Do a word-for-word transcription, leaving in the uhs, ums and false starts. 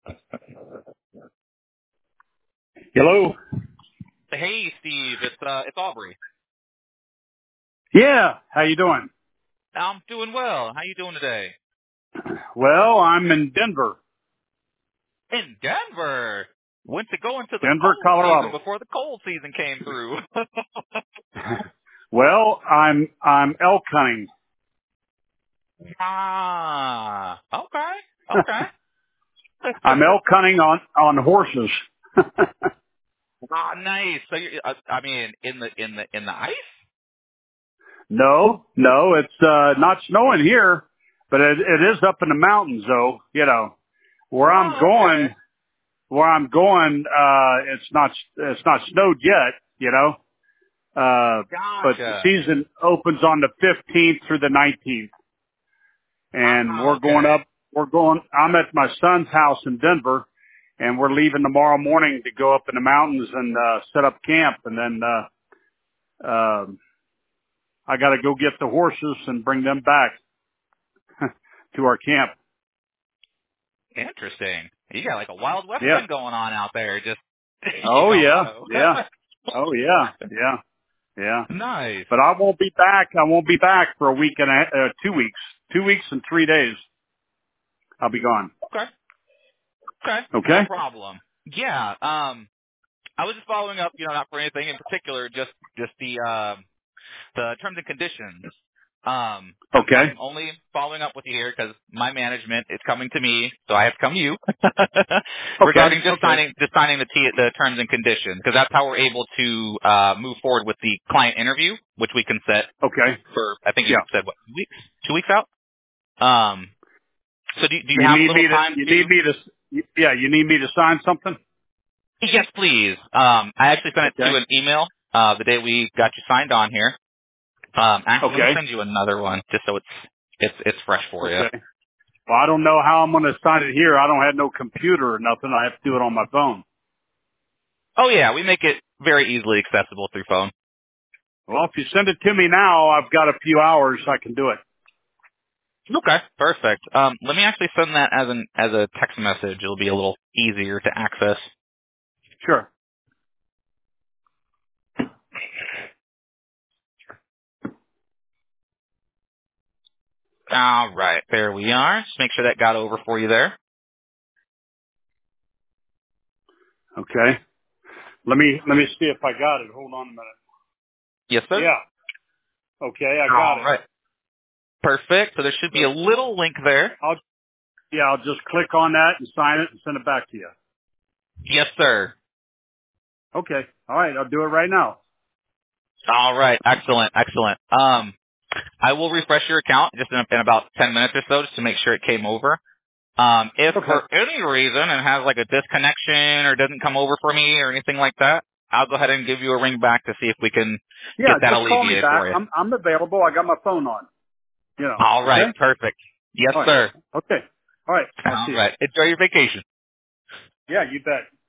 Hello. Hey, Steve. It's uh, it's Aubrey. Yeah. How you doing? I'm doing well. How you doing today? Well, I'm in Denver, In Denver. Went to go into the Denver, cold season Colorado. before the cold season came through. Well, I'm I'm elk hunting. ah. Okay. Okay. I'm elk hunting on on horses. ah, nice. So you, uh, I mean, in the in the in the ice? No, no, it's uh not snowing here, but it, it is up in the mountains, though. You know where I'm Oh, okay. going. Where I'm going, uh, it's not it's not snowed yet. You know, uh, but the Gotcha. season opens on the fifteenth through the nineteenth. And Ah, we're going okay. up, we're going, I'm at my son's house in Denver, and we're leaving tomorrow morning to go up in the mountains and, uh, set up camp. And then, uh, um, I got to go get the horses and bring them back to our camp. Interesting. You got like a Wild West Yeah. thing going on out there, just in Oh yeah. Colorado. Yeah. Oh yeah. Yeah. Yeah. Nice. But I won't be back. I won't be back for a week and a, uh, two weeks, two weeks and three days. I'll be gone. Okay. Okay. No Okay. problem. Yeah. Um. I was just following up, you know, not for anything in particular, just just the um, the terms and conditions. Um, I'm, Okay. I'm only following up with you here because my management is coming to me, so I have to come to you Okay. regarding just Okay. signing just signing the t- the terms and conditions because that's how we're able to uh, move forward with the client interview, which we can set Okay. for I think you Yeah. said what two weeks two weeks out. Um, so do do you You have a need little me to, time you to? need me to, yeah, you need me to sign something? Yes, please. Um, I actually sent it Okay. to an email uh, the day we got you signed on here. Um, actually, let me Okay. send you another one just so it's it's it's fresh for you. Okay. Well, I don't know how I'm going to sign it here. I don't have no computer or nothing. I have to do it on my phone. Oh yeah, we make it very easily accessible through phone. Well, if you send it to me now, I've got a few hours. I can do it. Okay, perfect. Um, let me actually send that as an as a text message. It'll be a little easier to access. Sure. All right, there we are. Just make sure that got over for you there. Okay. Let me, let me see if I got it. Hold on a minute. Yes, sir. Yeah. Okay. I got All it. right, perfect. So there should be So a little link there. I'll, yeah, I'll just click on that and sign it and send it back to you. Yes, sir. Okay. All right. I'll do it right now. All right, excellent, excellent. Um, I will refresh your account just in, in about ten minutes or so just to make sure it came over. Um, if Okay. for any reason it has like a disconnection or doesn't come over for me or anything like that, I'll go ahead and give you a ring back to see if we can Yeah. get that Just call me alleviated back. for you. I'm, I'm available. I got my phone on, you know. All right, Okay. perfect. Yes, All right. sir. Okay. All right. I'll All see you. right. Enjoy your vacation. Yeah, you bet.